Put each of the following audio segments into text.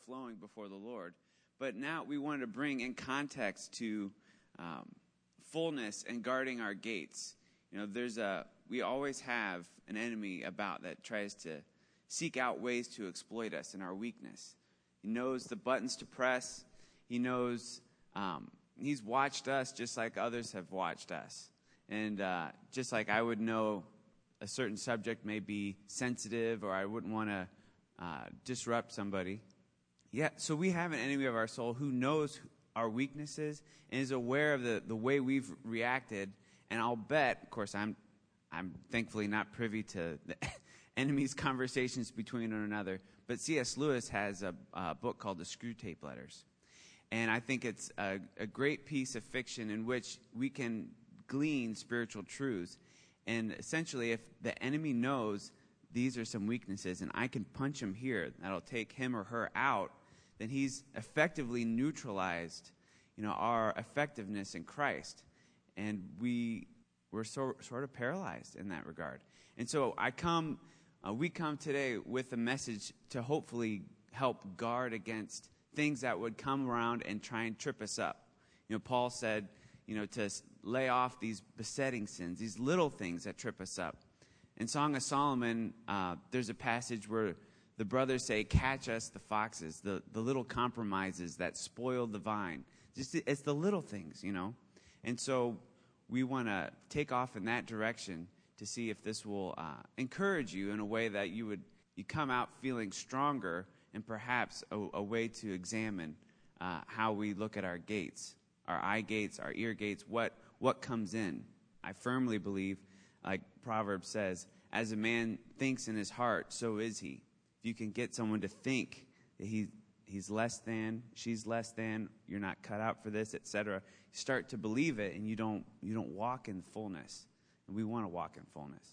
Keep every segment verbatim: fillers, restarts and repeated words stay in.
flowing before the Lord. But now we wanted to bring in context to um, fullness and guarding our gates. You know, there's a we always have an enemy about that tries to seek out ways to exploit us in our weakness. He knows the buttons to press. He knows um, he's watched us just like others have watched us. And uh, just like I would know a certain subject may be sensitive or I wouldn't want to uh, disrupt somebody. Yeah, so we have an enemy of our soul who knows our weaknesses and is aware of the, the way we've reacted. And I'll bet, of course, I'm I'm thankfully not privy to the enemy's conversations between one another, but C S Lewis has a, a book called The Screwtape Letters. And I think it's a, a great piece of fiction in which we can glean spiritual truths. And essentially, if the enemy knows these are some weaknesses and I can punch him here, that'll take him or her out, then he's effectively neutralized, you know, our effectiveness in Christ. And we, we're so, sort of paralyzed in that regard. And so I come, uh, we come today with a message to hopefully help guard against things that would come around and try and trip us up. You know, Paul said, you know, to lay off these besetting sins, these little things that trip us up. In Song of Solomon, uh, there's a passage where the brothers say, catch us the foxes, the, the little compromises that spoil the vine. Just it's the little things, you know. And so we want to take off in that direction to see if this will uh, encourage you in a way that you would you come out feeling stronger and perhaps a, a way to examine uh, how we look at our gates, our eye gates, our ear gates, what what comes in. I firmly believe, like Proverbs says, as a man thinks in his heart, so is he. If you can get someone to think that he he's less than, she's less than, you're not cut out for this, et cetera, you start to believe it, and you don't you don't walk in fullness. And we want to walk in fullness.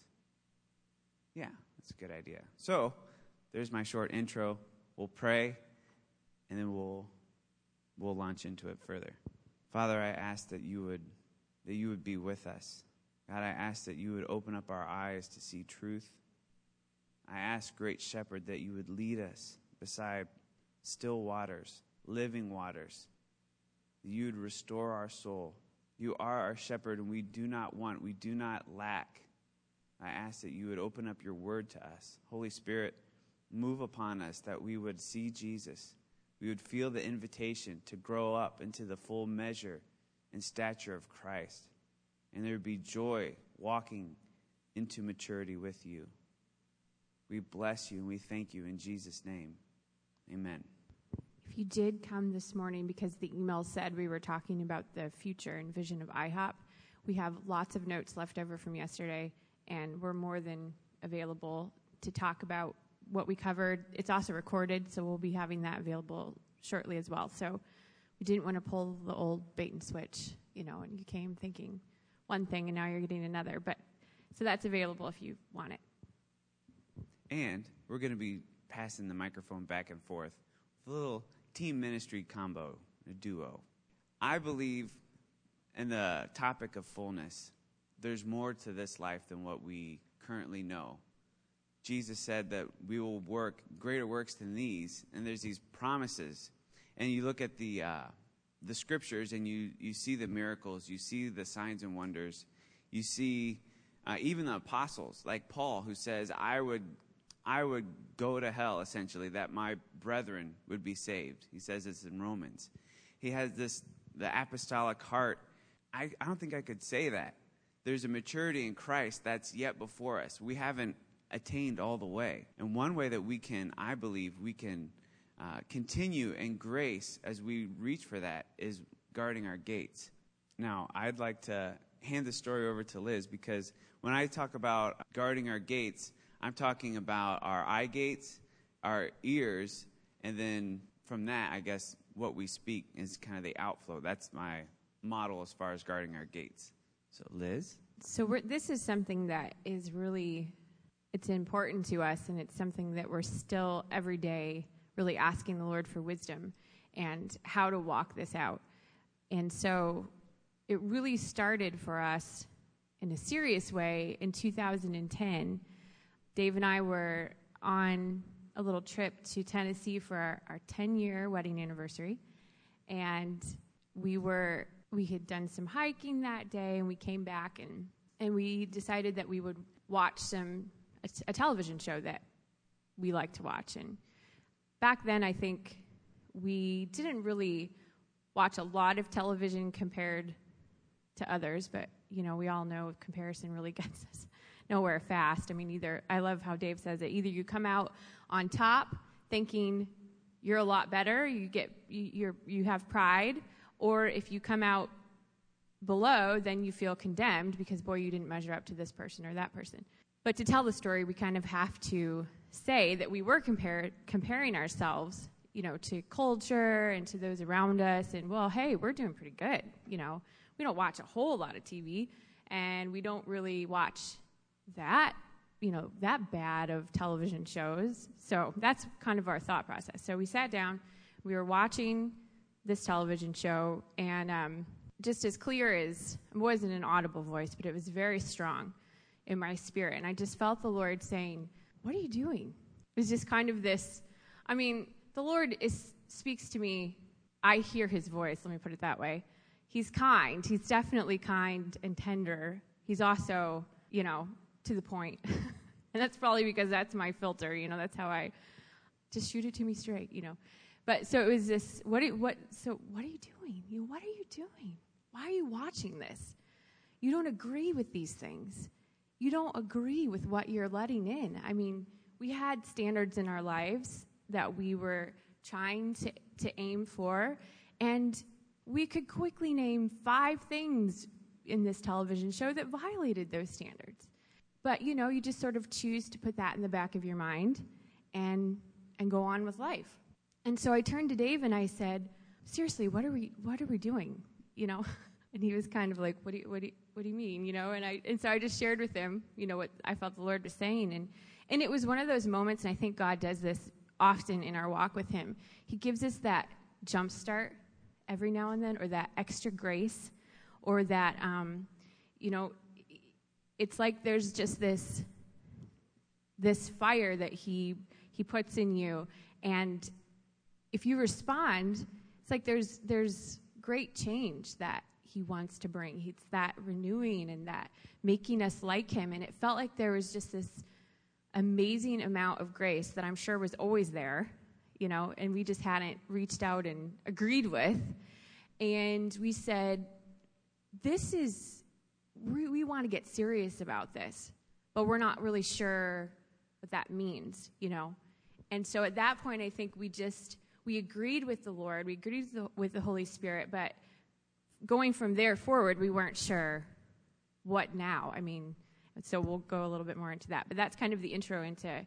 Yeah, that's a good idea. So there's my short intro. We'll pray, and then we'll we'll launch into it further. Father, I ask that you would that you would be with us. God, I ask that you would open up our eyes to see truth. I ask, Great Shepherd, that you would lead us beside still waters, living waters. That you would restore our soul. You are our shepherd, and we do not want, we do not lack. I ask that you would open up your word to us. Holy Spirit, move upon us that we would see Jesus. We would feel the invitation to grow up into the full measure and stature of Christ. And there would be joy walking into maturity with you. We bless you and we thank you in Jesus' name. Amen. If you did come this morning because the email said we were talking about the future and vision of I HOP, we have lots of notes left over from yesterday, and we're more than available to talk about what we covered. It's also recorded, so we'll be having that available shortly as well. So we didn't want to pull the old bait and switch, you know, and you came thinking one thing and now you're getting another. But so that's available if you want it. And we're going to be passing the microphone back and forth with a little team ministry combo, a duo. I believe in the topic of fullness, there's more to this life than what we currently know. Jesus said that we will work greater works than these, and there's these promises. And you look at the uh, the scriptures, and you, you see the miracles, you see the signs and wonders, you see uh, even the apostles, like Paul, who says, I would I would go to hell, essentially, that my brethren would be saved. He says this in Romans. He has this, the apostolic heart. I, I don't think I could say that. There's a maturity in Christ that's yet before us. We haven't attained all the way. And one way that we can, I believe, we can uh, continue in grace as we reach for that is guarding our gates. Now, I'd like to hand the story over to Liz, because when I talk about guarding our gates, I'm talking about our eye gates, our ears, and then from that, I guess, what we speak is kind of the outflow. That's my model as far as guarding our gates. So, Liz? So we're, this is something that is really, it's important to us, and it's something that we're still every day really asking the Lord for wisdom and how to walk this out. And so it really started for us in a serious way in two thousand ten. Dave and I were on a little trip to Tennessee for our, our ten-year wedding anniversary. And we were we had done some hiking that day, and we came back, and, and we decided that we would watch some a, a television show that we like to watch. And back then, I think we didn't really watch a lot of television compared to others, but, you know, we all know comparison really gets us nowhere fast. I mean, either, I love how Dave says it, either you come out on top thinking you're a lot better, you get, you, you're, you have pride, or if you come out below, then you feel condemned because, boy, you didn't measure up to this person or that person. But to tell the story, we kind of have to say that we were compare, comparing ourselves, you know, to culture and to those around us, and, well, hey, we're doing pretty good, you know. We don't watch a whole lot of T V, and we don't really watch that, you know, that bad of television shows. So that's kind of our thought process. So we sat down, we were watching this television show, and um, just as clear as, it wasn't an audible voice, but it was very strong in my spirit. And I just felt the Lord saying, what are you doing? It was just kind of this, I mean, the Lord is, speaks to me. I hear his voice, let me put it that way. He's kind. He's definitely kind and tender. He's also, you know, to the point. And that's probably because that's my filter, you know, that's how I just shoot it to me straight, you know. But so it was this, what, are, what, so what are you doing? You know, what are you doing? Why are you watching this? You don't agree with these things. You don't agree with what you're letting in. I mean, we had standards in our lives that we were trying to, to aim for, and we could quickly name five things in this television show that violated those standards. But, you know, you just sort of choose to put that in the back of your mind and and go on with life. And so I turned to Dave and I said, seriously, what are we what are we doing? You know? And he was kind of like, what do you what do you, what do you mean? You know, and I and so I just shared with him, you know, what I felt the Lord was saying. And and it was one of those moments, and I think God does this often in our walk with him. He gives us that jump start every now and then, or that extra grace, or that, um, you know, it's like there's just this this fire that he he puts in you, and if you respond, it's like there's there's great change that he wants to bring. It's that renewing and that making us like him, and it felt like there was just this amazing amount of grace that I'm sure was always there, you know, and we just hadn't reached out and agreed with. And we said, this is, we, we want to get serious about this, but we're not really sure what that means, you know. And so at that point, I think we just, we agreed with the Lord, we agreed with the, with the Holy Spirit, but going from there forward, we weren't sure what now. I mean, so we'll go a little bit more into that. But that's kind of the intro into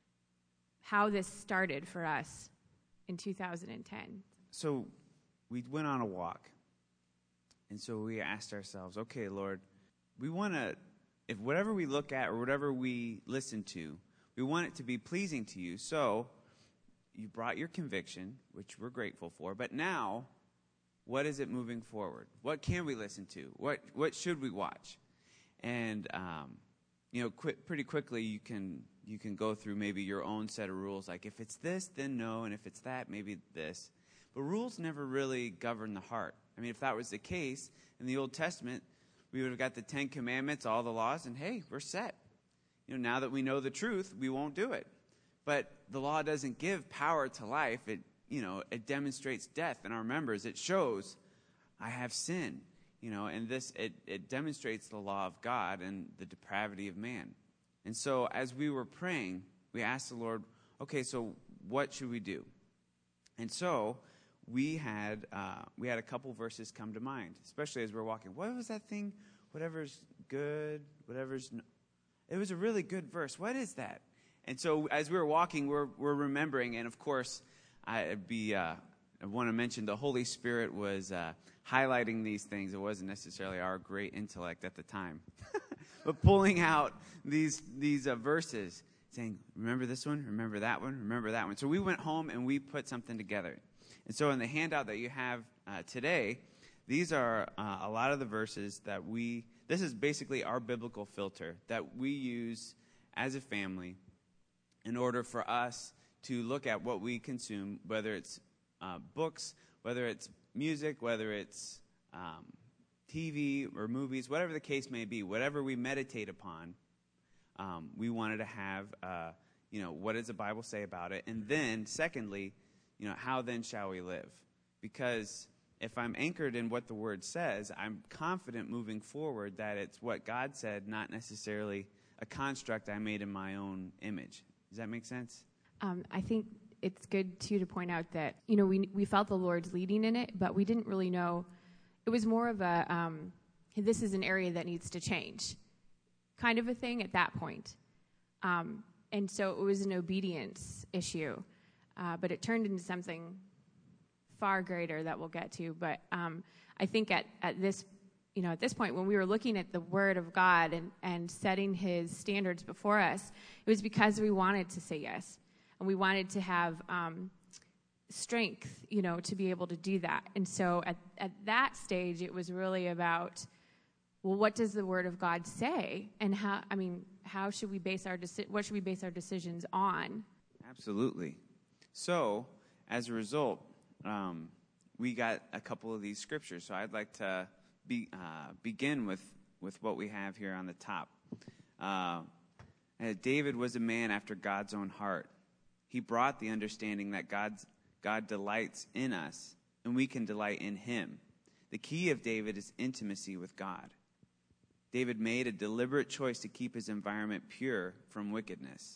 how this started for us in two thousand ten. So we went on a walk, and so we asked ourselves, okay, Lord, we want to, if whatever we look at or whatever we listen to, we want it to be pleasing to you. So you brought your conviction, which we're grateful for, but now, what is it moving forward? What can we listen to? What what should we watch? And, um, you know, qu- pretty quickly you can you can go through maybe your own set of rules, like if it's this, then no, and if it's that, maybe this. But rules never really govern the heart. I mean, if that was the case, in the Old Testament, we would have got the Ten Commandments, all the laws, and hey, we're set. You know, now that we know the truth, we won't do it. But the law doesn't give power to life. It, you know, it demonstrates death in our members. It shows, I have sin, you know, and this, it, it demonstrates the law of God and the depravity of man. And so as we were praying, we asked the Lord, okay, so what should we do? And so we had uh, we had a couple verses come to mind, especially as we were walking. What was that thing? Whatever's good, whatever's... No. It was a really good verse. What is that? And so as we were walking, we're we're remembering, and of course, I'd be uh, I want to mention the Holy Spirit was uh, highlighting these things. It wasn't necessarily our great intellect at the time, but pulling out these these uh, verses, saying, "Remember this one? Remember that one? Remember that one." So we went home and we put something together. And so in the handout that you have uh, today, these are uh, a lot of the verses that we. This is basically our biblical filter that we use as a family in order for us to look at what we consume, whether it's uh, books, whether it's music, whether it's um, T V or movies, whatever the case may be, whatever we meditate upon, um, we wanted to have, uh, you know, what does the Bible say about it? And then, secondly, you know, how then shall we live? Because if I'm anchored in what the Word says, I'm confident moving forward that it's what God said, not necessarily a construct I made in my own image. Does that make sense? Um, I think it's good, too, to point out that, you know, we we felt the Lord's leading in it, but we didn't really know. It was more of a, um, this is an area that needs to change kind of a thing at that point. Um, and so it was an obedience issue, uh, but it turned into something far greater that we'll get to. But um, I think at, at this, you know, at this point, when we were looking at the Word of God and, and setting His standards before us, it was because we wanted to say yes. And we wanted to have um, strength, you know, to be able to do that. And so at, at that stage, it was really about, well, what does the Word of God say? And how, I mean, how should we base our, deci- what should we base our decisions on? Absolutely. So, as a result, um, we got a couple of these scriptures. So I'd like to be, uh, begin with, with what we have here on the top. Uh, David was a man after God's own heart. He brought the understanding that God's, God delights in us, and we can delight in Him. The key of David is intimacy with God. David made a deliberate choice to keep his environment pure from wickedness.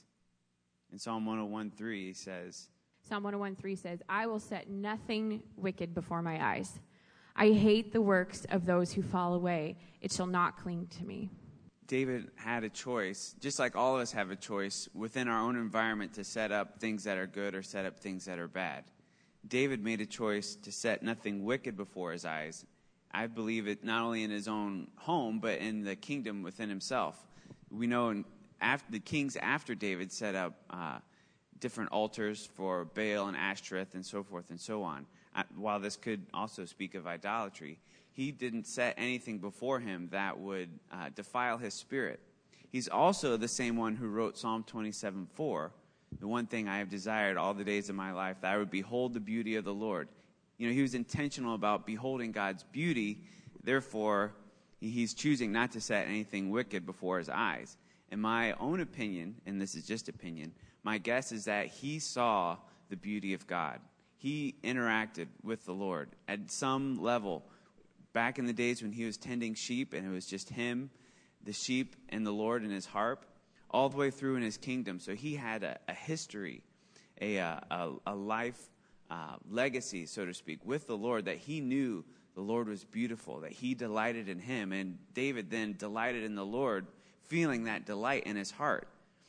In Psalm one oh one three, he says, Psalm one oh one three says, I will set nothing wicked before my eyes. I hate the works of those who fall away. It shall not cling to me. David had a choice, just like all of us have a choice within our own environment to set up things that are good or set up things that are bad. David made a choice to set nothing wicked before his eyes. I believe it not only in his own home, but in the kingdom within himself. We know in after, the kings after David set up uh, different altars for Baal and Ashtoreth and so forth and so on. Uh, while this could also speak of idolatry, he didn't set anything before him that would uh, defile his spirit. He's also the same one who wrote Psalm twenty-seven four, the one thing I have desired all the days of my life, that I would behold the beauty of the Lord. You know, he was intentional about beholding God's beauty. Therefore, he's choosing not to set anything wicked before his eyes. In my own opinion, and this is just opinion, my guess is that he saw the beauty of God. He interacted with the Lord at some level. Back in the days when he was tending sheep and it was just him, the sheep, and the Lord and his harp, all the way through in his kingdom. So he had a, a history, a, a, a life uh, legacy, so to speak, with the Lord, that he knew the Lord was beautiful, that he delighted in him. And David then delighted in the Lord, feeling that delight in his heart.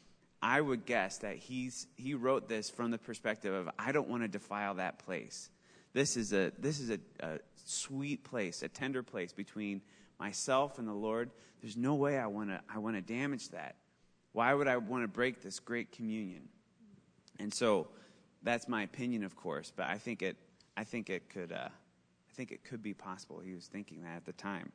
I would guess that he's he wrote this from the perspective of, I don't want to defile that place. This is a this is a, a sweet place, a tender place between myself and the Lord. There's no way I want to I want to damage that. Why would I want to break this great communion? And so that's my opinion, of course, but I think it I think it could uh, I think it could be possible. He was thinking that at the time.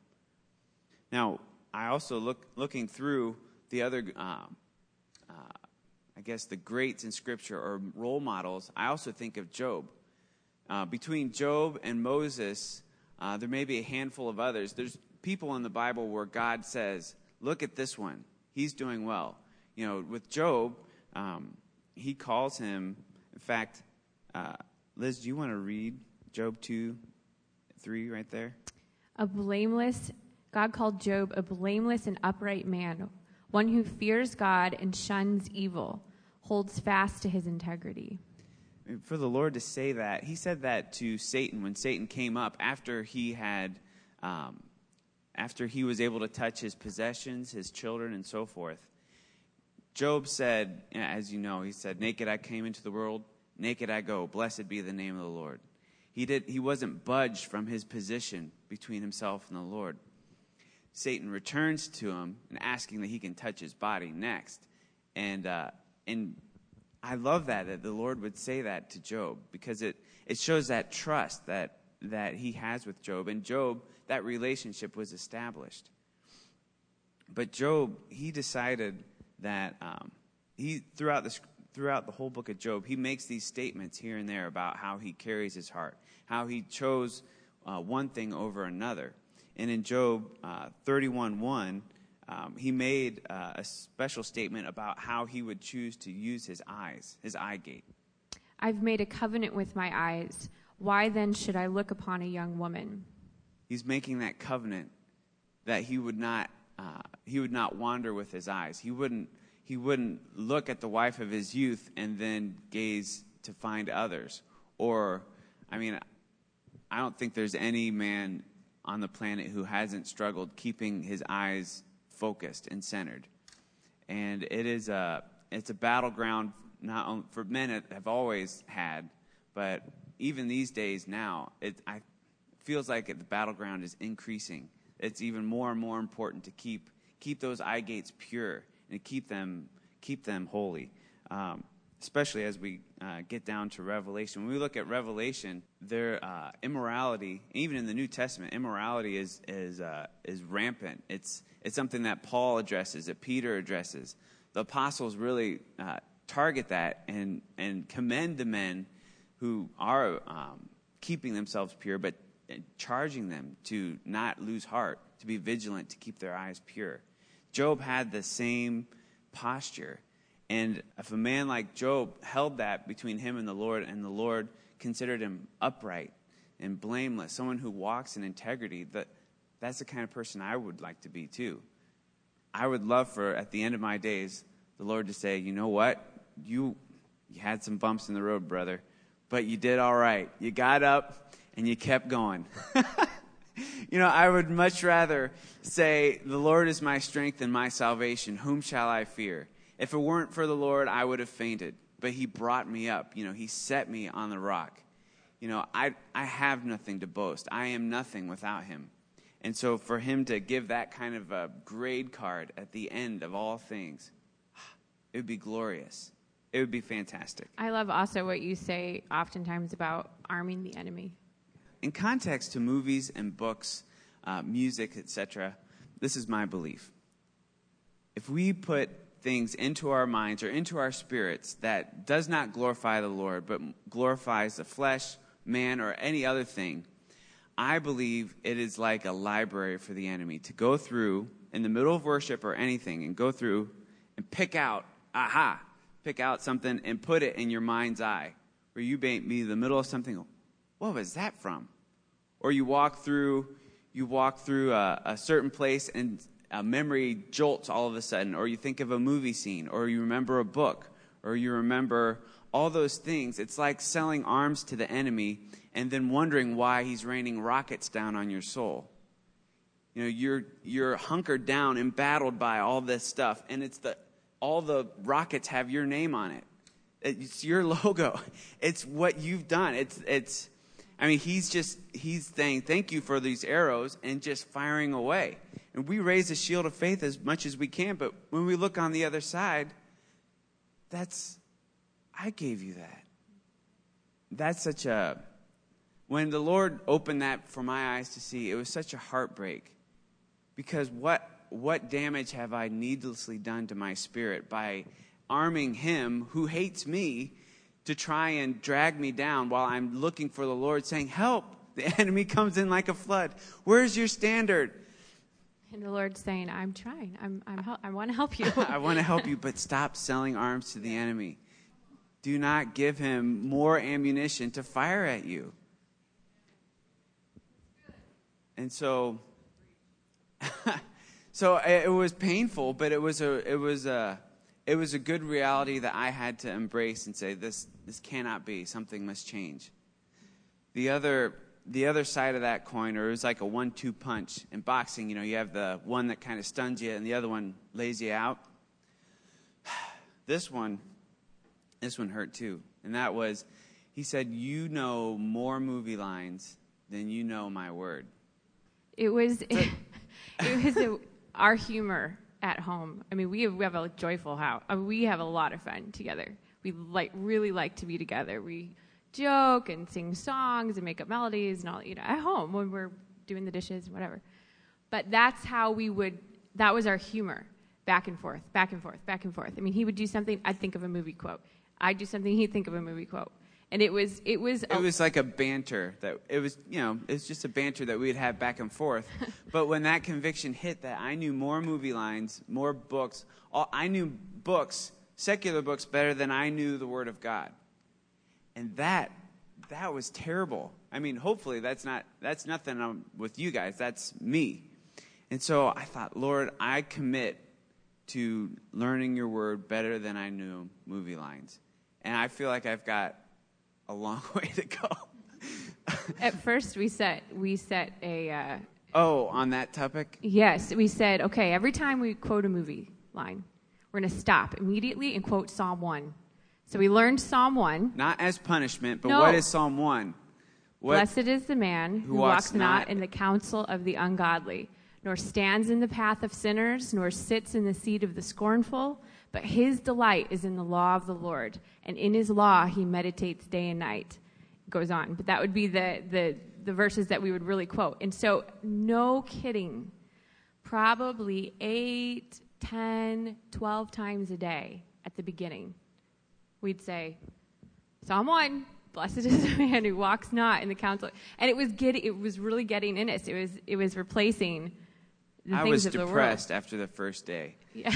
Now, I also look looking through the other um, uh, I guess the greats in Scripture or role models. I also think of Job. Uh, between Job and Moses, uh, there may be a handful of others. There's people in the Bible where God says, look at this one. He's doing well. You know, with Job, um, he calls him, in fact, uh, Liz, do you want to read Job two, three right there? A blameless, God called Job a blameless and upright man, one who fears God and shuns evil, holds fast to his integrity. For the Lord to say that, he said that to Satan when Satan came up after he had, um, after he was able to touch his possessions, his children, and so forth. Job said, as you know, he said, naked I came into the world, naked I go, blessed be the name of the Lord. He did. He wasn't budged from his position between himself and the Lord. Satan returns to him and asking that he can touch his body next. And, uh, and, I love that, that the Lord would say that to Job, because it, it shows that trust that, that he has with Job. And Job, that relationship was established. But Job, he decided that um, he throughout the throughout the whole book of Job, he makes these statements here and there about how he carries his heart, how he chose uh, one thing over another. And in Job uh, thirty-one one, um, he made uh, a special statement about how he would choose to use his eyes, his eye gate. I've made a covenant with my eyes. Why then should I look upon a young woman? He's making that covenant that he would not uh, he would not wander with his eyes. He wouldn't he wouldn't look at the wife of his youth and then gaze to find others. Or, I mean, I don't think there's any man on the planet who hasn't struggled keeping his eyes focused and centered. And it is a it's a battleground not only for men that have always had, but even these days now, it I feels like it, the battleground is increasing. It's even more and more important to keep keep those eye gates pure and keep them keep them holy. Um, especially as we uh, get down to Revelation. When we look at Revelation, their uh, immorality, even in the New Testament, immorality is is uh, is rampant. It's it's something that Paul addresses, that Peter addresses. The apostles really uh, target that and and commend the men who are um, keeping themselves pure, but charging them to not lose heart, to be vigilant, to keep their eyes pure. Job had the same posture. And if a man like Job held that between him and the Lord, and the Lord considered him upright and blameless, someone who walks in integrity, that that's the kind of person I would like to be too. I would love for, at the end of my days, the Lord to say, you know what? You, you had some bumps in the road, brother, but you did all right. You got up and you kept going. You know, I would much rather say, the Lord is my strength and my salvation. Whom shall I fear? If it weren't for the Lord, I would have fainted. But he brought me up. You know, he set me on the rock. You know, I I have nothing to boast. I am nothing without him. And so for him to give that kind of a grade card at the end of all things, it would be glorious. It would be fantastic. I love also what you say oftentimes about arming the enemy. In context to movies and books, uh, music, et cetera, this is my belief. If we put things into our minds or into our spirits that does not glorify the Lord, but glorifies the flesh, man, or any other thing, I believe it is like a library for the enemy to go through in the middle of worship or anything and go through and pick out, aha, pick out something and put it in your mind's eye, where you may be in the middle of something. What was that from? Or you walk through, you walk through a, a certain place and a memory jolts all of a sudden, or you think of a movie scene, or you remember a book, or you remember all those things. It's like selling arms to the enemy and then wondering why he's raining rockets down on your soul. You know, you're you're hunkered down, embattled by all this stuff, and it's the all the rockets have your name on it. It's your logo. It's what you've done. It's it's. I mean, he's just he's saying thank you for these arrows and just firing away. And we raise the shield of faith as much as we can, but when we look on the other side, that's, I gave you that. That's such a, when the Lord opened that for my eyes to see, it was such a heartbreak. Because what what damage have I needlessly done to my spirit by arming him who hates me to try and drag me down while I'm looking for the Lord, saying, help, the enemy comes in like a flood. Where's your standard? And the Lord's saying, I'm trying. I'm, I'm hel- I want to help you. I want to help you, but stop selling arms to the enemy. Do not give him more ammunition to fire at you. And so, so it was painful, but it was a, it was a, it was a good reality that I had to embrace and say, this, this cannot be. Something must change. The other. The other side of that coin, or it was like a one two punch. In boxing, you know, you have the one that kind of stuns you and the other one lays you out. This one, this one hurt too. And that was, he said, you know more movie lines than you know my word. It was, it, it was a, our humor at home. I mean, we have, we have a joyful house. I mean, we have a lot of fun together. We like really like to be together. We joke and sing songs and make up melodies and all, you know, at home when we're doing the dishes, whatever. But that's how we would, that was our humor, back and forth, back and forth, back and forth. I mean, he would do something, I'd think of a movie quote. I do something, he'd think of a movie quote. And it was, it was, it was like a banter that it was, you know, it was just a banter that we'd have back and forth. But when that conviction hit that I knew more movie lines, more books, all, I knew books, secular books better than I knew the Word of God. And that, that was terrible. I mean, hopefully that's not, that's nothing um, with you guys. That's me. And so I thought, Lord, I commit to learning your Word better than I knew movie lines. And I feel like I've got a long way to go. At first, we set we set a. Uh, oh, on that topic? Yes, we said, okay, every time we quote a movie line, we're going to stop immediately and quote Psalm one. So we learned Psalm one. Not as punishment, but no. What is Psalm one? What, Blessed is the man who, who walks, walks not in the counsel of the ungodly, nor stands in the path of sinners, nor sits in the seat of the scornful. But his delight is in the law of the Lord, and in his law he meditates day and night. It goes on, but that would be the, the, the verses that we would really quote. And so, no kidding, probably eight, ten, twelve times a day at the beginning, we'd say, Psalm one, blessed is the man who walks not in the counsel. And it was getting, it was really getting in us. It was, it was replacing the I things was of the world. depressed after the first day. Yeah.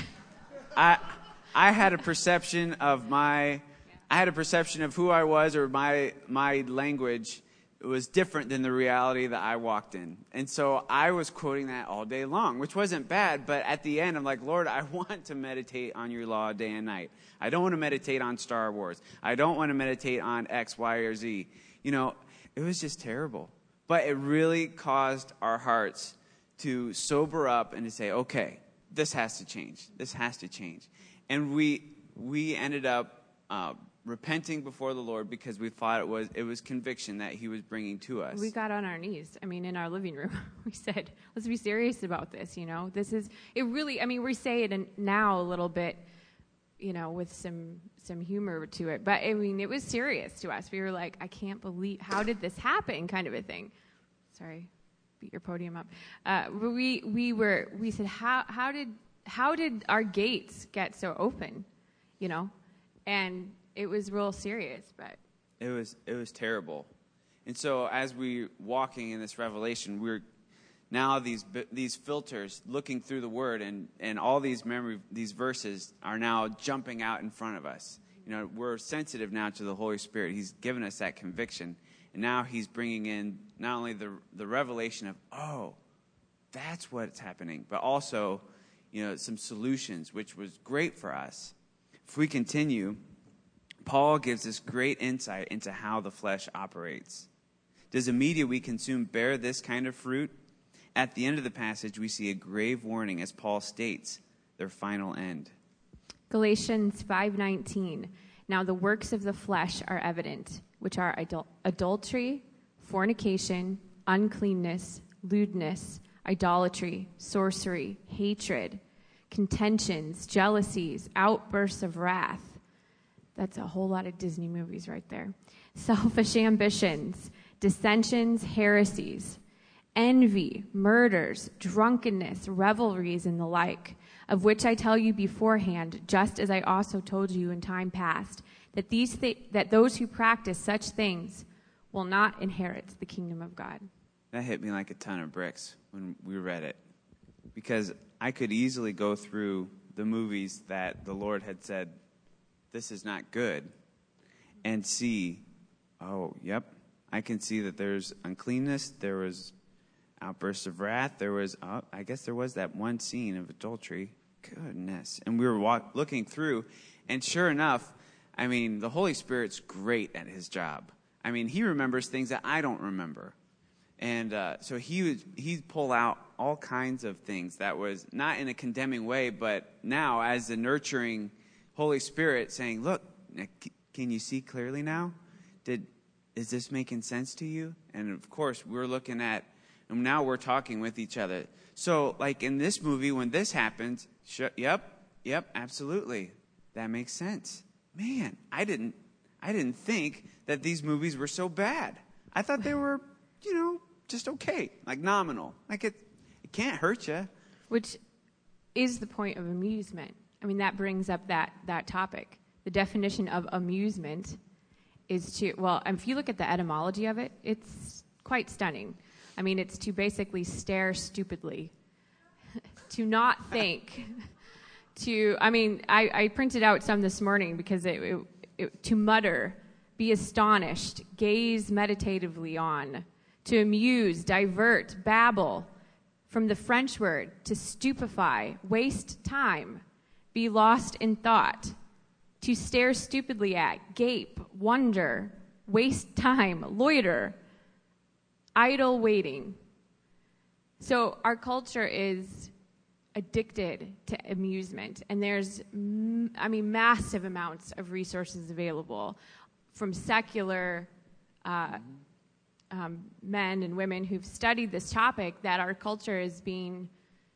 I I had a perception of my I had a perception of who I was, or my my language was different than the reality that I walked in. And so I was quoting that all day long, which wasn't bad, but at the end I'm like, Lord, I want to meditate on your law day and night. I don't want to meditate on Star Wars. I don't want to meditate on X, Y, or Z. You know, it was just terrible. But it really caused our hearts to sober up and to say, okay, this has to change. This has to change. And we we ended up uh, repenting before the Lord because we thought it was it was conviction that he was bringing to us. We got on our knees. I mean, in our living room, we said, let's be serious about this, you know. This is, it really, I mean, we say it in, now a little bit, you know, with some some humor to it. But, I mean, it was serious to us. We were like, I can't believe, how did this happen, kind of a thing. Sorry. Beat your podium up. Uh, we we were we said how how did how did our gates get so open, you know, and it was real serious, but it was it was terrible. And so as we walking in this revelation, we're now these these filters looking through the Word, and and all these memory these verses are now jumping out in front of us. You know, we're sensitive now to the Holy Spirit. He's given us that conviction. And now he's bringing in not only the the revelation of, oh, that's what's happening, but also, you know, some solutions, which was great for us. If we continue, Paul gives us great insight into how the flesh operates. Does the media we consume bear this kind of fruit? At the end of the passage, we see a grave warning as Paul states their final end. Galatians five nineteen. Now the works of the flesh are evident, which are adul- adultery, fornication, uncleanness, lewdness, idolatry, sorcery, hatred, contentions, jealousies, outbursts of wrath. That's a whole lot of Disney movies right there. Selfish ambitions, dissensions, heresies, envy, murders, drunkenness, revelries, and the like, of which I tell you beforehand, just as I also told you in time past, that these th- that those who practice such things will not inherit the kingdom of God. That hit me like a ton of bricks when we read it, because I could easily go through the movies that the Lord had said, this is not good, and see, oh, yep, I can see that there's uncleanness, there was outbursts of wrath, there was, oh, I guess there was that one scene of adultery. Goodness. And we were walk, looking through, and sure enough, I mean, the Holy Spirit's great at his job. I mean, he remembers things that I don't remember. And uh, so he would he'd pull out all kinds of things that was not in a condemning way, but now as the nurturing Holy Spirit saying, look, can you see clearly now? Did is this making sense to you? And of course, we're looking at, and now we're talking with each other. So like in this movie, when this happens, sh- yep, yep, absolutely. That makes sense. Man, I didn't I didn't think that these movies were so bad. I thought they were, you know, just okay, like nominal. Like it, it can't hurt you. Which is the point of amusement. I mean, that brings up that, that topic. the definition of amusement is to, well, if you look at the etymology of it, it's quite stunning. I mean, it's to basically stare stupidly, to not think, to, I mean, I, I printed out some this morning because it, it, it, to mutter, be astonished, gaze meditatively on, to amuse, divert, babble, from the French word to stupefy, waste time, be lost in thought, to stare stupidly at, gape, wonder, waste time, loiter, idle waiting. So our culture is addicted to amusement, and there's, I mean, massive amounts of resources available from secular uh, um, men and women who've studied this topic, that our culture is being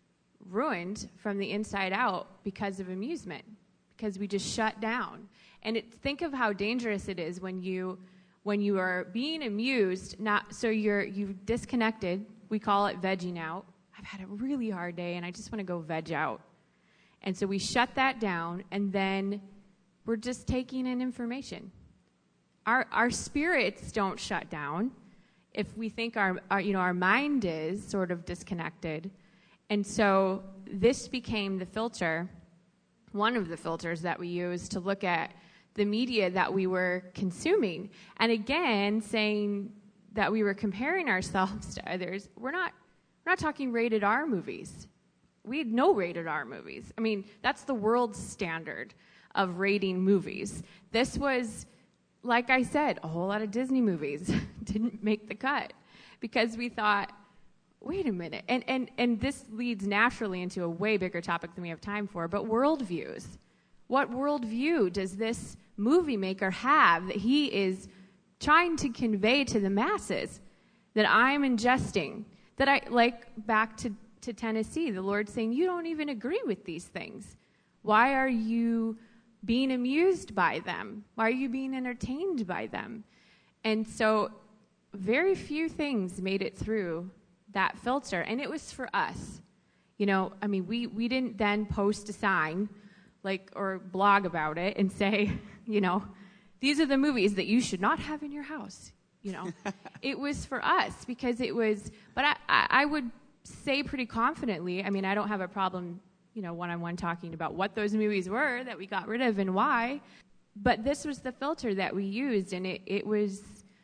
ruined from the inside out because of amusement, because we just shut down. And it, think of how dangerous it is when you when you are being amused, not so you're you've disconnected. We call it vegging out. I've had a really hard day and I just want to go veg out. And so we shut that down, and then we're just taking in information. Our our spirits don't shut down if we think our, our you know our mind is sort of disconnected. And so this became the filter, one of the filters that we use to look at the media that we were consuming. And again, saying that we were comparing ourselves to others, we're not we're not talking rated R movies. We had no rated R movies. I mean, that's the world standard of rating movies. This was, like I said, a whole lot of Disney movies didn't make the cut because we thought, wait a minute. And, and, and this leads naturally into a way bigger topic than we have time for, but worldviews. What worldview does this movie maker have that he is trying to convey to the masses that I'm ingesting? That I, like back to, to Tennessee, the Lord saying, you don't even agree with these things. Why are you being amused by them? Why are you being entertained by them? And so very few things made it through that filter, and it was for us. You know, I mean, we, we didn't then post a sign, like, or blog about it and say, you know, these are the movies that you should not have in your house. You know, it was for us because it was, but I, I, I would say pretty confidently, I mean, I don't have a problem, you know, one-on-one talking about what those movies were that we got rid of and why, but this was the filter that we used, and it, it was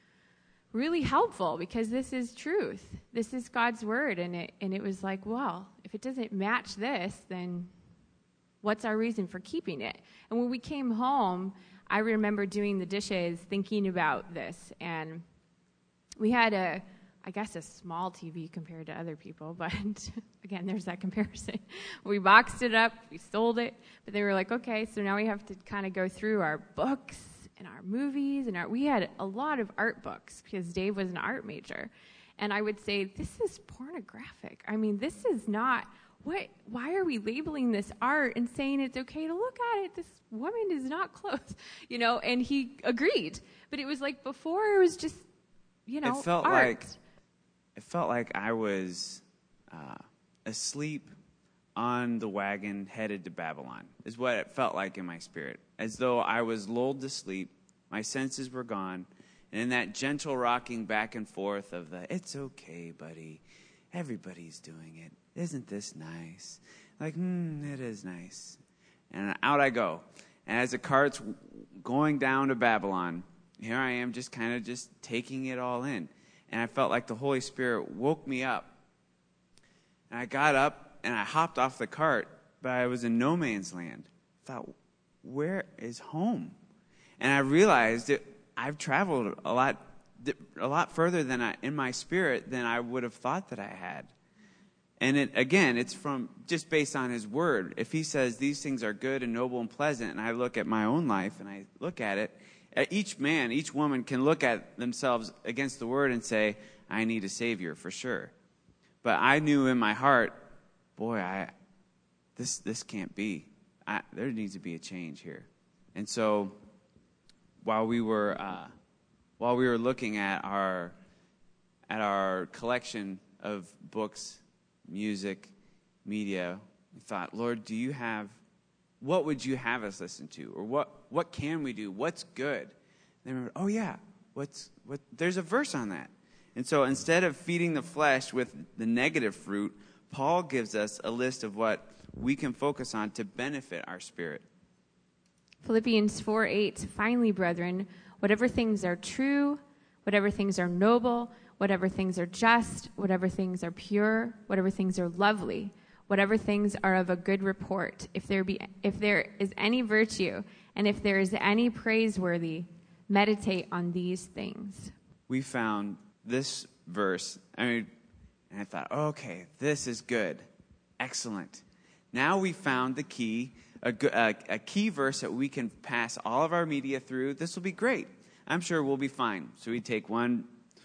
really helpful because this is truth. This is God's word, and it and it was like, well, if it doesn't match this, then what's our reason for keeping it? And when we came home, I remember doing the dishes, thinking about this, and we had a, I guess, a small T V compared to other people, but again, there's that comparison. We boxed it up, we sold it, but they were like, okay, so now we have to kind of go through our books and our movies, and our, we had a lot of art books because Dave was an art major, and I would say, this is pornographic. I mean, this is not, what? Why are we labeling this art and saying it's okay to look at it? This woman is not clothed, you know, and he agreed. But it was like before it was just, you know, it felt art. like it felt like I was uh, asleep on the wagon headed to Babylon, is what it felt like in my spirit, as though I was lulled to sleep, my senses were gone, and in that gentle rocking back and forth of the, it's okay, buddy, everybody's doing it. Isn't this nice? Like, hmm, it is nice. And out I go. And as the cart's going down to Babylon, here I am just kind of just taking it all in. And I felt like the Holy Spirit woke me up. And I got up and I hopped off the cart, but I was in no man's land. I thought, where is home? And I realized that I've traveled a lot, a lot further than I, in my spirit than I would have thought that I had. And it, again, it's from just based on his word. If he says these things are good and noble and pleasant, and I look at my own life and I look at it, each man, each woman can look at themselves against the word and say, I need a Savior for sure. But I knew in my heart, boy, I this this can't be. I, there needs to be a change here. And so while we were uh, while we were looking at our at our collection of books, music, media, we thought, Lord, do you have what would you have us listen to? Or what, what can we do? What's good? And they remember, oh, yeah, what's what? There's a verse on that. And so instead of feeding the flesh with the negative fruit, Paul gives us a list of what we can focus on to benefit our spirit. Philippians four eight, finally, brethren, whatever things are true, whatever things are noble, whatever things are just, whatever things are pure, whatever things are lovely, whatever things are of a good report, if there be if there is any virtue, and if there is any praiseworthy, meditate on these things. We found this verse, I mean, and I thought, okay, this is good. Excellent. Now we found the key, a, a, a key verse that we can pass all of our media through. This will be great. I'm sure we'll be fine. So we take one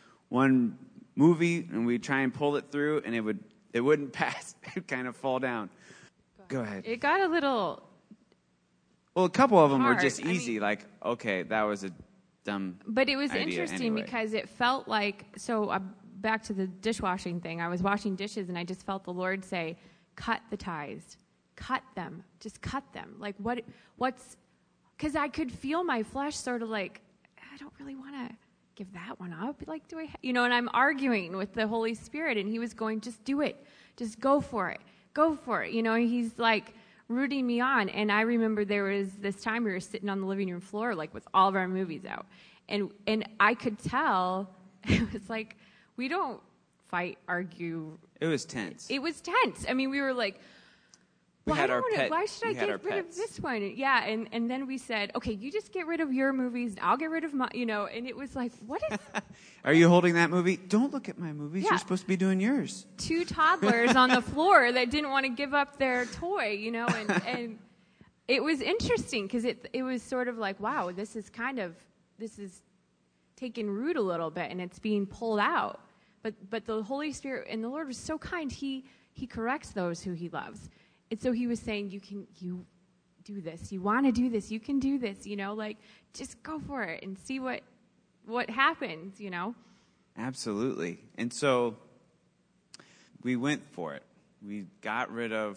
one movie and we try and pull it through, and it would it wouldn't pass. It would kind of fall down. Go ahead. It got a little Well, a couple of them hard. were just I easy, mean, like, okay, that was a dumb But it was idea interesting anyway. because it felt like, so uh, back to the dishwashing thing, I was washing dishes and I just felt the Lord say, cut the ties, cut them, just cut them. Like what, what's, because I could feel my flesh sort of like, I don't really want to give that one up. Like, do I, ha-? you know, and I'm arguing with the Holy Spirit, and he was going, just do it. Just go for it. Go for it. You know, he's like rooting me on. And I remember there was this time we were sitting on the living room floor, like with all of our movies out. And, and I could tell, it was like, we don't fight, argue. It was tense. It was tense. I mean, we were like, We why, had our don't pet- it, why should I we had get our rid pets. of this one? Yeah, and, and then we said, okay, you just get rid of your movies, and I'll get rid of my, you know, and it was like, what is... Are you holding that movie? Don't look at my movies. Yeah. You're supposed to be doing yours. Two toddlers on the floor that didn't want to give up their toy, you know, and, and it was interesting because it, it was sort of like, wow, this is kind of, this is taking root a little bit, and it's being pulled out. But but the Holy Spirit and the Lord was so kind, he he corrects those who he loves. And so he was saying, you can, you do this. You want to do this. You can do this, you know, like, just go for it and see what what happens, you know. Absolutely. And so we went for it. We got rid of,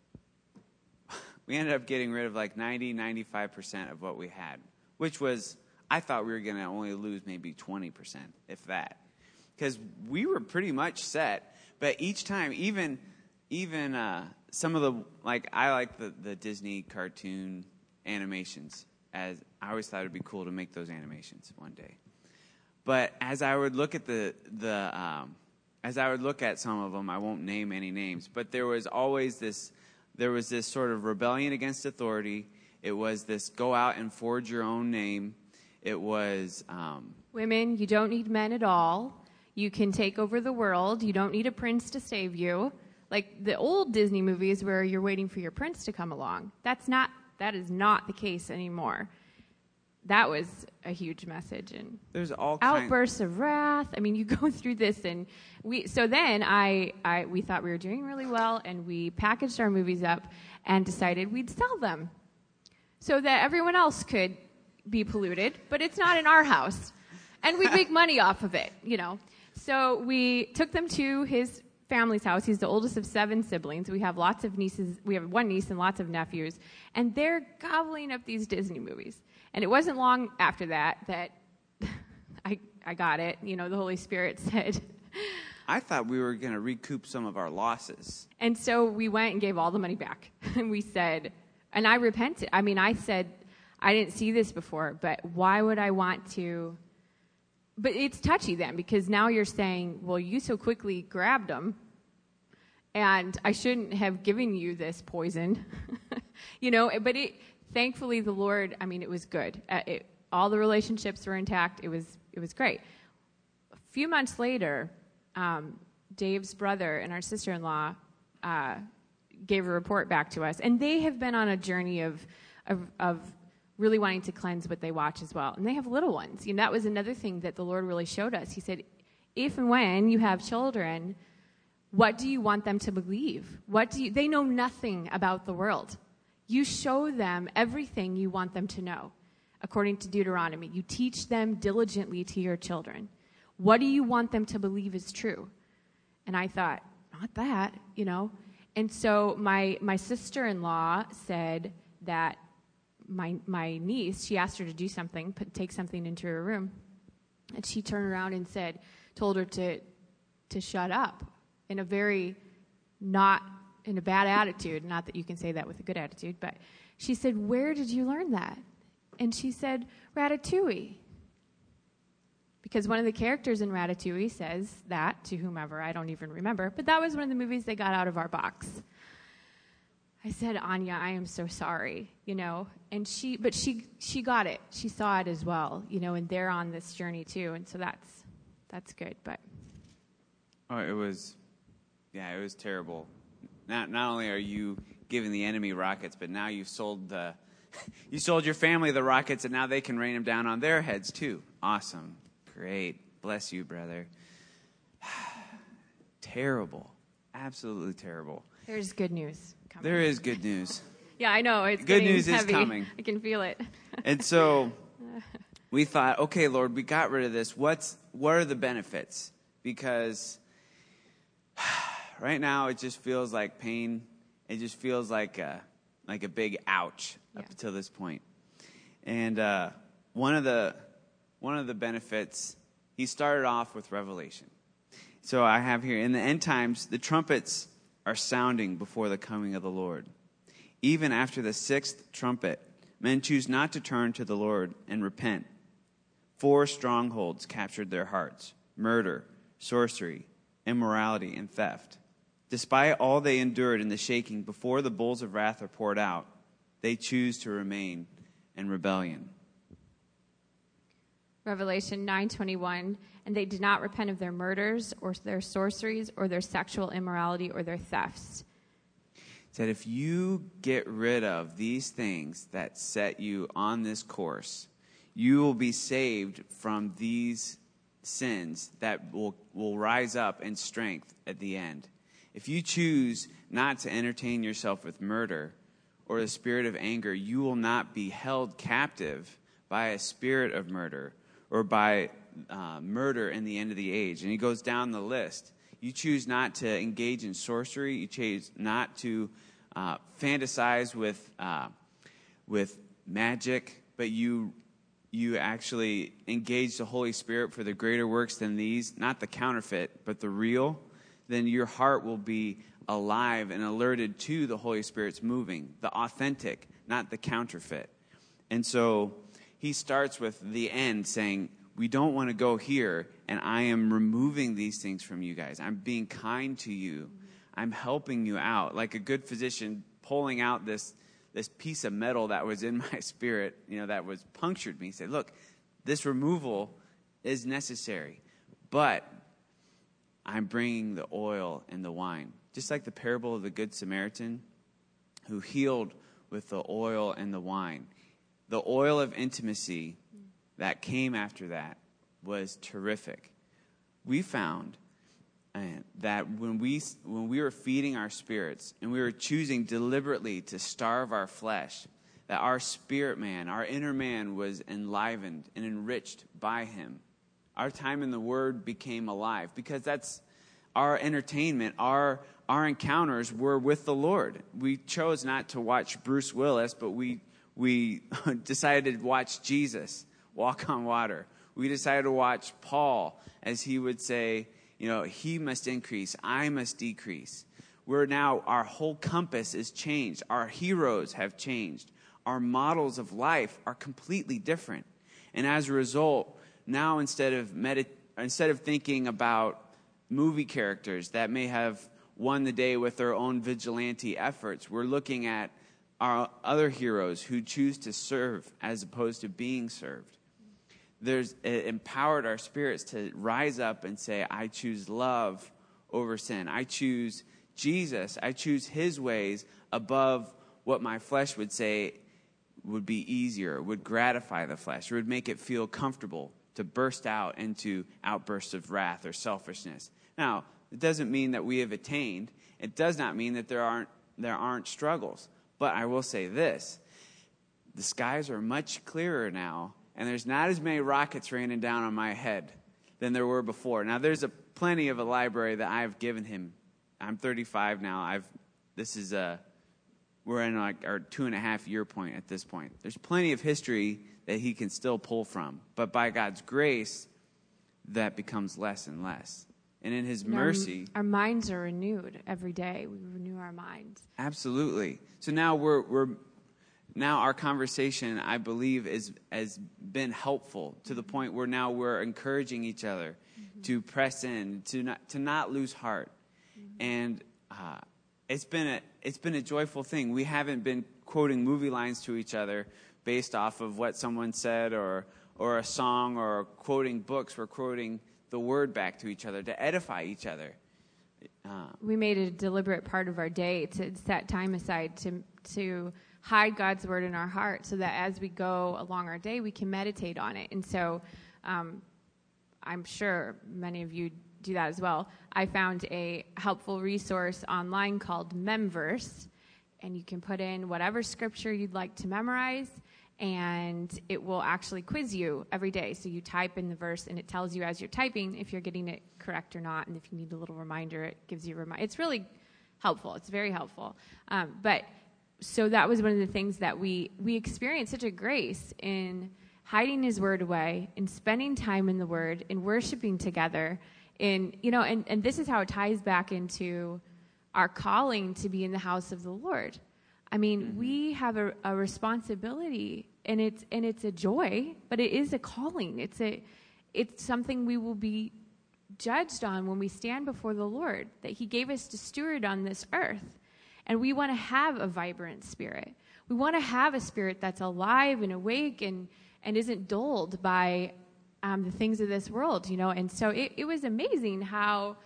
we ended up getting rid of like ninety, ninety-five percent of what we had, which was, I thought we were going to only lose maybe twenty percent, if that. Because we were pretty much set. But each time, even, even, uh, some of the, like, I like the, the Disney cartoon animations. As I always thought it would be cool to make those animations one day. But as I would look at the, the um, as I would look at some of them, I won't name any names, but there was always this, there was this sort of rebellion against authority. It was this go out and forge your own name. It was... Um, Women, you don't need men at all. You can take over the world. You don't need a prince to save you. Like the old Disney movies where you're waiting for your prince to come along. That's not, that is not the case anymore. That was a huge message. And there's all outbursts kind- of wrath. I mean, you go through this, and we. So then I, I, we thought we were doing really well, and we packaged our movies up and decided we'd sell them, so that everyone else could be polluted, but it's not in our house, and we'd make money off of it, you know. So we took them to his family's house. He's the oldest of seven siblings. We have lots of nieces. We have one niece and lots of nephews, and they're gobbling up these Disney movies. And it wasn't long after that that I I got it. You know, the Holy Spirit said. I thought we were going to recoup some of our losses. And so we went and gave all the money back. And we said, and I repented. I mean, I said, I didn't see this before, but why would I want to? But it's touchy then, because now you're saying, well, you so quickly grabbed them, and I shouldn't have given you this poison. You know, but it... Thankfully, the Lord, I mean, it was good. Uh, it, all the relationships were intact. It was it was great. A few months later, um, Dave's brother and our sister-in-law uh, gave a report back to us. And they have been on a journey of, of, of really wanting to cleanse what they watch as well. And they have little ones. You know, that was another thing that the Lord really showed us. He said, if and when you have children, what do you want them to believe? What do you, they know nothing about the world. You show them everything you want them to know, according to Deuteronomy. You teach them diligently to your children. What do you want them to believe is true? And I thought, not that, you know. And so my, my sister-in-law said that my my niece, she asked her to do something, put, take something into her room, and she turned around and said, told her to to shut up in a very not in a bad attitude. Not that you can say that with a good attitude, but she said, "Where did you learn that?" And she said, "Ratatouille." Because one of the characters in Ratatouille says that to whomever, I don't even remember, but that was one of the movies they got out of our box. I said, "Anya, I am so sorry," you know, and she, but she, she got it. She saw it as well, you know, and they're on this journey too, and so that's, that's good, but. Oh, it was, yeah, it was terrible. Not, not only are you giving the enemy rockets, but now you've sold the, you sold your family the rockets, and now they can rain them down on their heads too. Awesome. Great. Bless you, brother. Terrible. Absolutely terrible. There's good news coming. There is good news. Yeah, I know. It's good news heavy. is coming. I can feel it. And so we thought, okay, Lord, we got rid of this. What's what are the benefits? Because right now it just feels like pain. It just feels like a, like a big ouch up Yeah. until this point. And uh, one of the one of the benefits, he started off with revelation. So I have here, in the end times, the trumpets are sounding before the coming of the Lord. Even after the sixth trumpet, men choose not to turn to the Lord and repent. Four strongholds captured their hearts: murder, sorcery, immorality, and theft. Despite all they endured in the shaking before the bowls of wrath are poured out, they choose to remain in rebellion. Revelation nine twenty-one, and they did not repent of their murders or their sorceries or their sexual immorality or their thefts. That if you get rid of these things that set you on this course, you will be saved from these sins that will, will rise up in strength at the end. If you choose not to entertain yourself with murder or the spirit of anger, you will not be held captive by a spirit of murder or by uh, murder in the end of the age. And he goes down the list. You choose not to engage in sorcery. You choose not to uh, fantasize with uh, with magic, but you you actually engage the Holy Spirit for the greater works than these, not the counterfeit, but the real. Then your heart will be alive and alerted to the Holy Spirit's moving, the authentic, not the counterfeit. And so he starts with the end, saying, we don't want to go here, and I am removing these things from you guys. I'm being kind to you. I'm helping you out, like a good physician pulling out this this piece of metal that was in my spirit, you know, that was punctured me. He said, look, this removal is necessary, but I'm bringing the oil and the wine. Just like the parable of the Good Samaritan who healed with the oil and the wine. The oil of intimacy that came after that was terrific. We found uh, that when we when we were feeding our spirits and we were choosing deliberately to starve our flesh, that our spirit man, our inner man, was enlivened and enriched by him. Our time in the Word became alive because that's our entertainment, our our encounters were with the Lord. We chose not to watch Bruce Willis, but we we decided to watch Jesus walk on water. We decided to watch Paul, as he would say, you know, he must increase, I must decrease. We're now, our whole compass is changed. Our heroes have changed. Our models of life are completely different. And as a result, now instead of medit- instead of thinking about movie characters that may have won the day with their own vigilante efforts, we're looking at our other heroes who choose to serve as opposed to being served. There's it empowered our spirits to rise up and say, I choose love over sin. I choose Jesus. I choose his ways above what my flesh would say would be easier, would gratify the flesh, or would make it feel comfortable to burst out into outbursts of wrath or selfishness. Now, it doesn't mean that we have attained. It does not mean that there aren't there aren't struggles. But I will say this, the skies are much clearer now, and there's not as many rockets raining down on my head than there were before. Now, there's a plenty of a library that I've given him. I'm thirty-five now. I've this is a we're in like our two and a half year point at this point. There's plenty of history that he can still pull from. But by God's grace, that becomes less and less. And in his and mercy... Our, our minds are renewed every day. We renew our minds. Absolutely. So now we're... we're Now our conversation, I believe, is has been helpful to the point where now we're encouraging each other mm-hmm. to press in, to not to not lose heart, mm-hmm. and uh, it's been a it's been a joyful thing. We haven't been quoting movie lines to each other based off of what someone said or or a song or quoting books. We're quoting the Word back to each other to edify each other. Uh, we made it a deliberate part of our day to set time aside to to. hide God's word in our heart so that as we go along our day, we can meditate on it. And so um, I'm sure many of you do that as well. I found a helpful resource online called Memverse, and you can put in whatever scripture you'd like to memorize, and it will actually quiz you every day. So you type in the verse, and it tells you as you're typing if you're getting it correct or not, and if you need a little reminder, it gives you a reminder. It's really helpful. It's very helpful. Um, but So that was one of the things that we, we experienced such a grace in hiding his word away, in spending time in the word, in worshiping together. In, you know, and, and this is how it ties back into our calling to be in the house of the Lord. I mean, mm-hmm. we have a, a responsibility, and it's and it's a joy, but it is a calling. It's a it's something we will be judged on when we stand before the Lord, that he gave us to steward on this earth. And we want to have a vibrant spirit. We want to have a spirit that's alive and awake and, and isn't dulled by um, the things of this world, you know. And so it, it was amazing how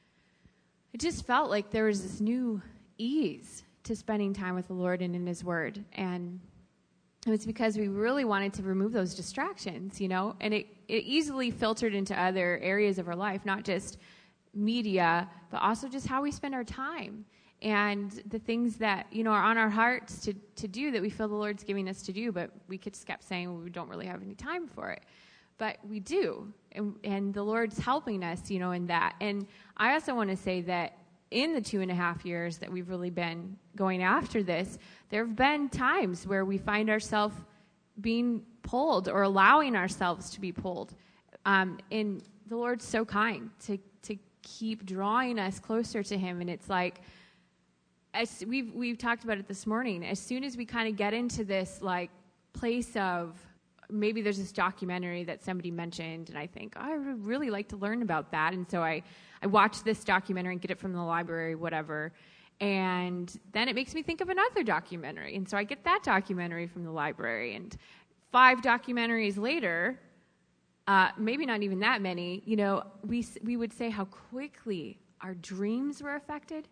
it just felt like there was this new ease to spending time with the Lord and in his word. And it was because we really wanted to remove those distractions, you know. And it, it easily filtered into other areas of our life, not just media, but also just how we spend our time. And the things that, you know, are on our hearts to, to do that we feel the Lord's giving us to do, but we could just kept saying well, we don't really have any time for it. But we do, and, and the Lord's helping us, you know, in that. And I also want to say that in the two and a half years that we've really been going after this, there have been times where we find ourselves being pulled or allowing ourselves to be pulled. Um, and the Lord's so kind to, to keep drawing us closer to him, and it's like, As we've we've talked about it this morning. As soon as we kind of get into this like place of maybe there's this documentary that somebody mentioned, and I think oh, I would really like to learn about that, and so I I watch this documentary and get it from the library, whatever, and then it makes me think of another documentary, and so I get that documentary from the library, and five documentaries later, uh, maybe not even that many, you know, we we would say how quickly our dreams were affected.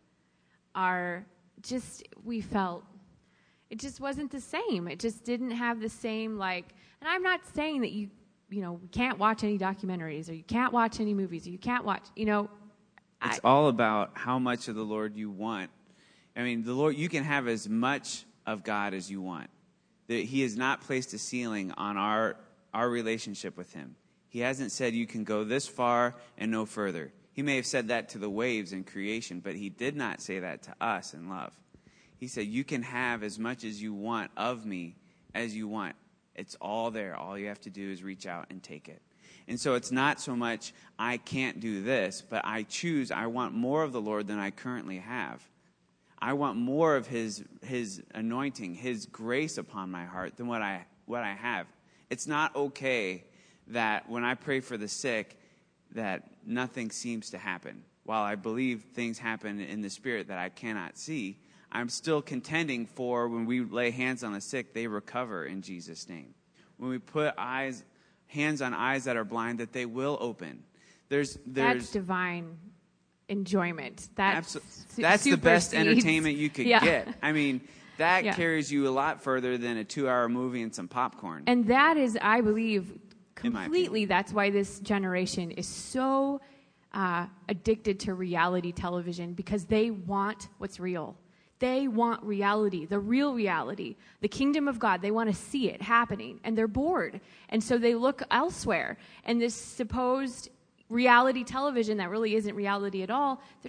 Our just we felt it just wasn't the same. It just didn't have the same like. And I'm not saying that you you know can't watch any documentaries or you can't watch any movies or you can't watch you know. It's I, all about how much of the Lord you want. I mean, the Lord, you can have as much of God as you want. He has not placed a ceiling on our our relationship with him. He hasn't said you can go this far and no further. He may have said that to the waves in creation, but he did not say that to us in love. He said, you can have as much as you want of me as you want. It's all there. All you have to do is reach out and take it. And so it's not so much, I can't do this, but I choose, I want more of the Lord than I currently have. I want more of his his anointing, his grace upon my heart than what I what I have. It's not okay that when I pray for the sick, that nothing seems to happen. While I believe things happen in the spirit that I cannot see, I'm still contending for when we lay hands on the sick, they recover in Jesus' name. When we put eyes, hands on eyes that are blind, that they will open. There's, there's That's divine enjoyment. That's, abso- that's the best entertainment you could yeah. get. I mean, that yeah. carries you a lot further than a two-hour movie and some popcorn. And that is, I believe, completely, that's why this generation is so uh, addicted to reality television, because they want what's real. They want reality, the real reality, the kingdom of God. They want to see it happening, and they're bored. And so they look elsewhere. And this supposed reality television that really isn't reality at all, they're just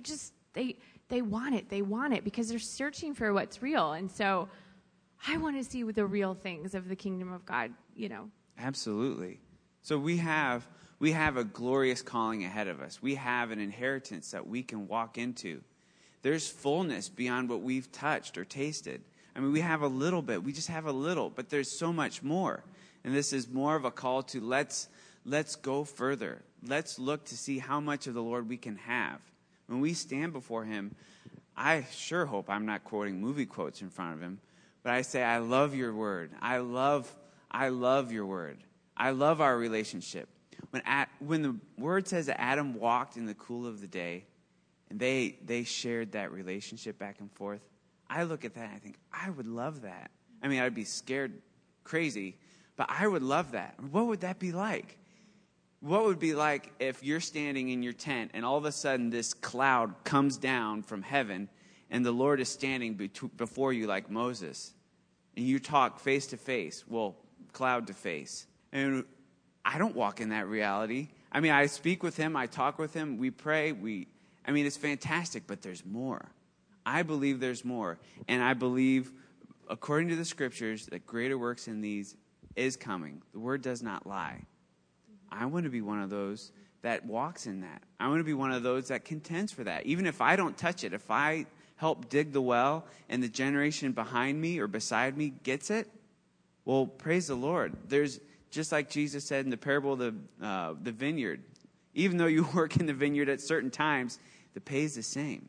They they want it. They want it because they're searching for what's real. And so I want to see the real things of the kingdom of God, you know. Absolutely. So we have we have a glorious calling ahead of us. We have an inheritance that we can walk into. There's fullness beyond what we've touched or tasted. I mean, we have a little bit. We just have a little, but there's so much more. And this is more of a call to let's let's go further. Let's look to see how much of the Lord we can have. When we stand before him, I sure hope I'm not quoting movie quotes in front of him, but I say, I love your word. I love I love your word. I love our relationship. When at, when the word says that Adam walked in the cool of the day, and they they shared that relationship back and forth, I look at that and I think, I would love that. I mean, I'd be scared crazy, but I would love that. What would that be like? What would it be like if you're standing in your tent and all of a sudden this cloud comes down from heaven and the Lord is standing be- before you like Moses, and you talk face to face, well, cloud to face. And I don't walk in that reality. I mean, I speak with him, I talk with him, we pray, we I mean, it's fantastic, but there's more. I believe there's more. And I believe, according to the scriptures, that greater works than these is coming. The word does not lie. I want to be one of those that walks in that. I want to be one of those that contends for that. Even if I don't touch it, if I help dig the well and the generation behind me or beside me gets it, well, praise the Lord. There's, just like Jesus said in the parable of the, uh, the vineyard, even though you work in the vineyard at certain times, the pay is the same.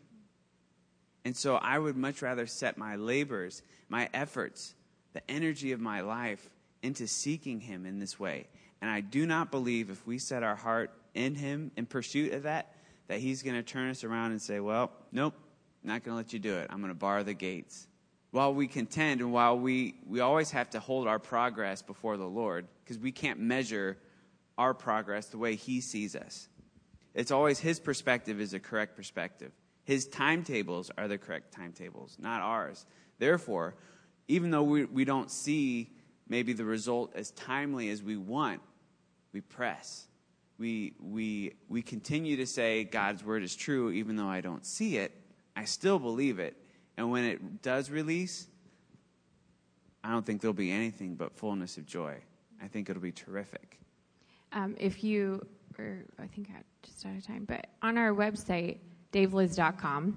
And so I would much rather set my labors, my efforts, the energy of my life into seeking him in this way. And I do not believe if we set our heart in him in pursuit of that, that he's going to turn us around and say, well, nope, not going to let you do it. I'm going to bar the gates. While we contend and while we, we always have to hold our progress before the Lord, because we can't measure our progress the way he sees us. It's always his perspective is the correct perspective. His timetables are the correct timetables, not ours. Therefore, even though we, we don't see maybe the result as timely as we want, we press. We, we, we continue to say God's word is true, even though I don't see it. I still believe it. And when it does release, I don't think there'll be anything but fullness of joy. I think it'll be terrific. Um, if you, or I think I'm just out of time, but on our website, dave liz dot com.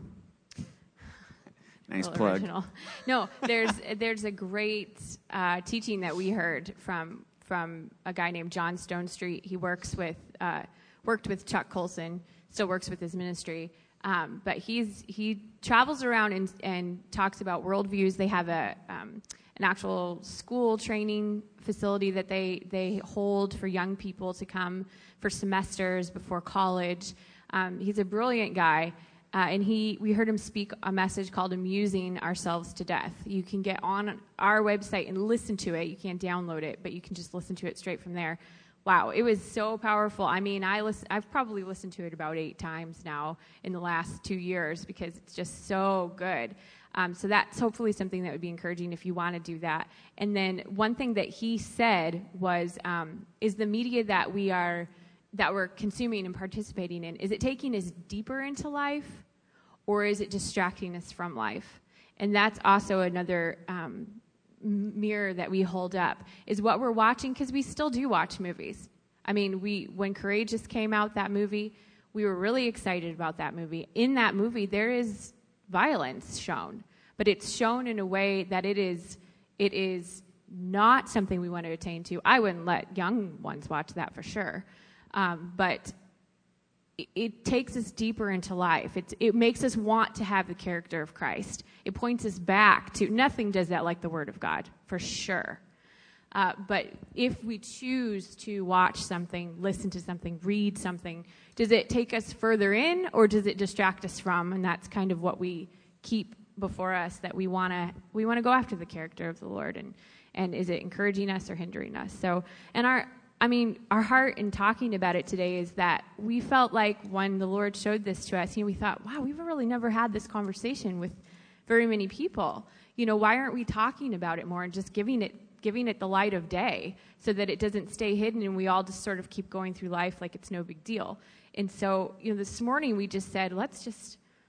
Nice plug. Original. No, there's there's a great uh, teaching that we heard from from a guy named John Stonestreet. He works with uh, worked with Chuck Colson, still works with his ministry, um, but he's he travels around and and talks about worldviews. They have a um, an actual school training facility that they they hold for young people to come for semesters before college. Um, he's a brilliant guy. Uh, and he, we heard him speak a message called Amusing Ourselves to Death. You can get on our website and listen to it. You can't download it, but you can just listen to it straight from there. Wow, it was so powerful. I mean, I listen, I've probably listened to it about eight times now in the last two years because it's just so good. Um, so that's hopefully something that would be encouraging if you want to do that. And then one thing that he said was, um, is the media that we are, that we're consuming and participating in, is it taking us deeper into life? Or is it distracting us from life? And that's also another um, mirror that we hold up, is what we're watching, because we still do watch movies. I mean, we when Courageous came out, that movie, we were really excited about that movie. In that movie, there is violence shown, but it's shown in a way that it is it is not something we want to attain to. I wouldn't let young ones watch that for sure, um, but it takes us deeper into life. It's, it makes us want to have the character of Christ. It points us back to, nothing does that like the Word of God, for sure. Uh, but if we choose to watch something, listen to something, read something, does it take us further in or does it distract us from? And that's kind of what we keep before us, that we want to we want to go after the character of the Lord. And, and is it encouraging us or hindering us? So, and our... I mean, our heart in talking about it today is that we felt like when the Lord showed this to us, you know, we thought, wow, we've really never had this conversation with very many people. You know, why aren't we talking about it more and just giving it giving it the light of day so that it doesn't stay hidden and we all just sort of keep going through life like it's no big deal? And so, you know, this morning we just said, let's just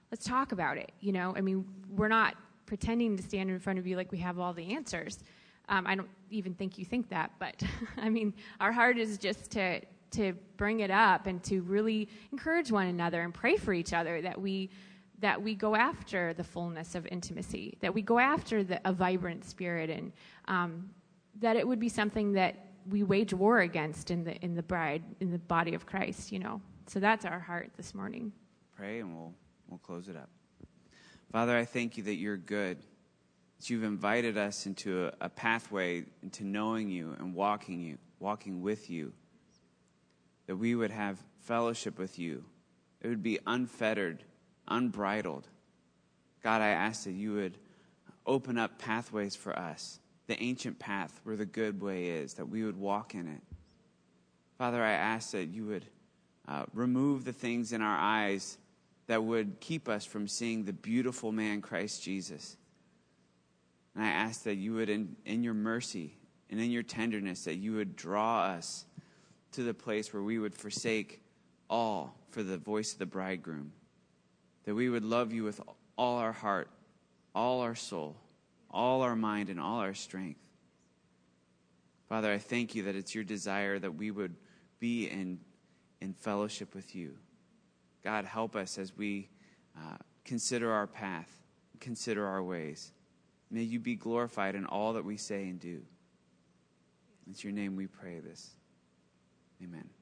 let's talk about it. You know, I mean, we're not pretending to stand in front of you like we have all the answers. Um, I don't even think you think that, but I mean, our heart is just to to bring it up and to really encourage one another and pray for each other that we that we go after the fullness of intimacy, that we go after the, a vibrant spirit, and um, that it would be something that we wage war against in the in the bride, in the body of Christ, you know. So that's our heart this morning. Pray and we'll we'll close it up. Father, I thank you that you're good, that you've invited us into a, a pathway into knowing you and walking you, walking with you, that we would have fellowship with you. It would be unfettered, unbridled. God, I ask that you would open up pathways for us, the ancient path where the good way is, that we would walk in it. Father, I ask that you would uh, remove the things in our eyes that would keep us from seeing the beautiful man, Christ Jesus. And I ask that you would, in, in your mercy and in your tenderness, that you would draw us to the place where we would forsake all for the voice of the bridegroom, that we would love you with all our heart, all our soul, all our mind, and all our strength. Father, I thank you that it's your desire that we would be in, in fellowship with you. God, help us as we uh, consider our path, consider our ways. May you be glorified in all that we say and do. It's your name we pray this. Amen.